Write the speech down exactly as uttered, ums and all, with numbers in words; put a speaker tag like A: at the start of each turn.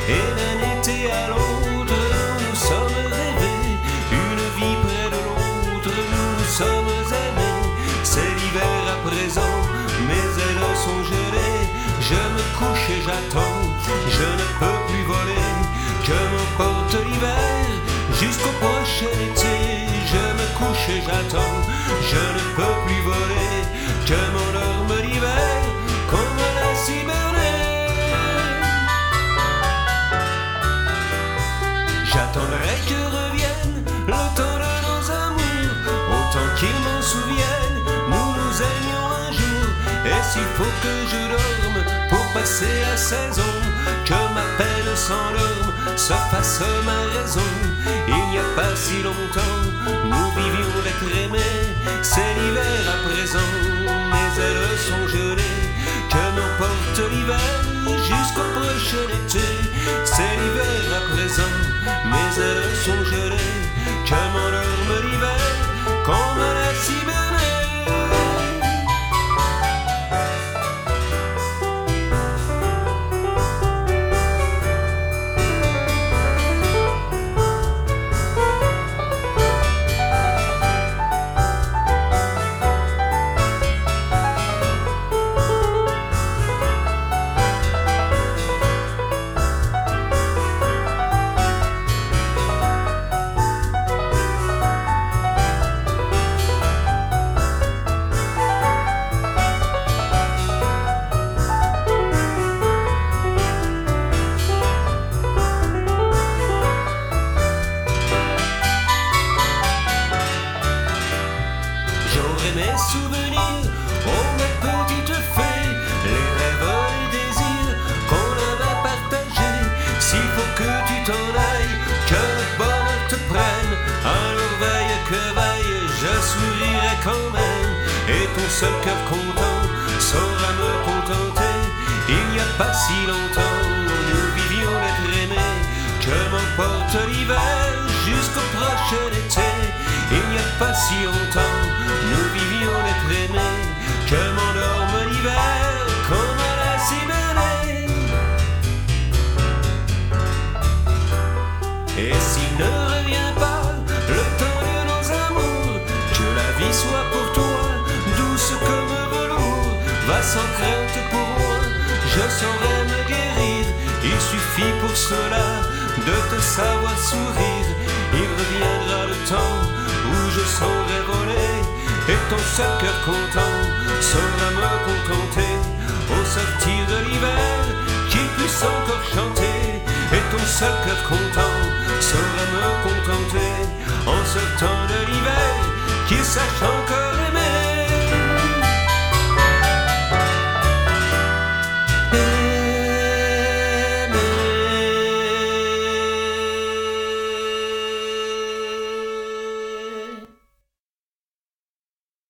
A: Et d'un été à l'autre, nous sommes rêvés. Une vie près de l'autre, nous nous sommes aimés. C'est l'hiver à présent, mes ailes sont gelées. Je me couche et j'attends, je ne peux plus voler. Que m'emporte l'hiver jusqu'au prochain été. Je me couche et j'attends, je ne peux plus voler. Que m'endorme l'hiver comme la cibernée. J'attendrai que revienne le temps de nos amours, autant qu'ils m'en souviennent, nous nous aimions un jour. Et s'il faut que je dorme pour passer la saison, que ma peine s'endorme, se fasse ma raison. Il n'y a pas si longtemps, nous vivions d'être aimés. C'est l'hiver à présent, mes ailes sont gelées. Que m'emporte l'hiver jusqu'au prochain été. C'est l'hiver à présent, mes ailes sont gelées. Que m'endorme l'hiver comme la cibernée. Mes souvenirs, oh mes petites fées, les rêves, les désirs qu'on avait partagés. S'il faut que tu t'en ailles, que le bonheur te prenne, alors veille que veille, je sourirai quand même. Et ton seul cœur content saura me contenter. Il n'y a pas si longtemps, nous vivions d'être aimés. Que m'emporte l'hiver jusqu'au prochain été. Il n'y a pas si longtemps, nous vivions d'être aimés. Que m'endorme l'hiver comme à la cibernée. Et s'il ne revient pas le temps de nos amours, que la vie soit pour toi douce comme velours. Va sans crainte pour moi, je saurai me guérir. Il suffit pour cela de te savoir sourire. Il reviendra le temps où je saurai voler, et ton seul cœur content saura me contenter. Au sortir de l'hiver, qu'il puisse encore chanter. Et ton seul cœur content saura me contenter. En sortant de l'hiver, qu'il sache encore